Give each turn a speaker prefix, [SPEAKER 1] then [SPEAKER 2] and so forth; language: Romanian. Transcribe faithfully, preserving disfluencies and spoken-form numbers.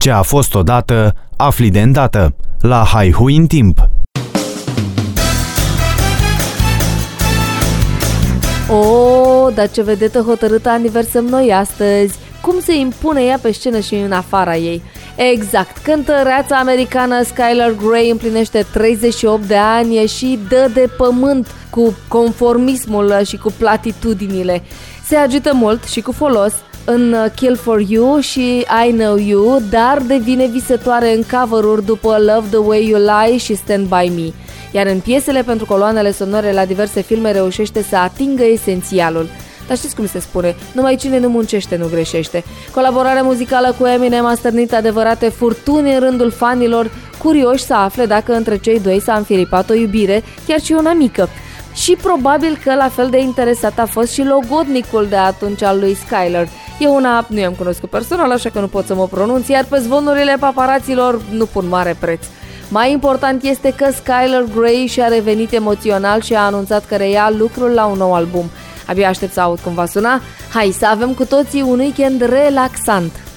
[SPEAKER 1] Ce a fost odată, afli de îndată. La Haihui în timp.
[SPEAKER 2] O, dar ce vedetă hotărâtă aniversăm noi astăzi. Cum se impune ea pe scenă și în afara ei. Exact, cântăreața americană Skylar Grey împlinește treizeci și opt de ani și dă de pământ cu conformismul și cu platitudinile. Se agită mult și cu folos în Kill for You și I Know You, dar devine visătoare în cover-uri după Love the Way You Lie și Stand By Me. Iar în piesele pentru coloanele sonore la diverse filme reușește să atingă esențialul. Dar știți cum se spune, numai cine nu muncește nu greșește. Colaborarea muzicală cu Eminem a stârnit adevărate furtuni în rândul fanilor, curioși să afle dacă între cei doi s-a înfiripat o iubire, chiar și una mică. Și probabil că la fel de interesat a fost și logodnicul de atunci al lui Skylar. Eu una nu i-am cunoscut personal, așa că nu pot să mă pronunț, iar pe zvonurile paparaților nu pun mare preț. Mai important este că Skylar Grey și-a revenit emoțional și a anunțat că reia lucrul la un nou album. Abia aștept să aud cum va suna. Hai să avem cu toții un weekend relaxant!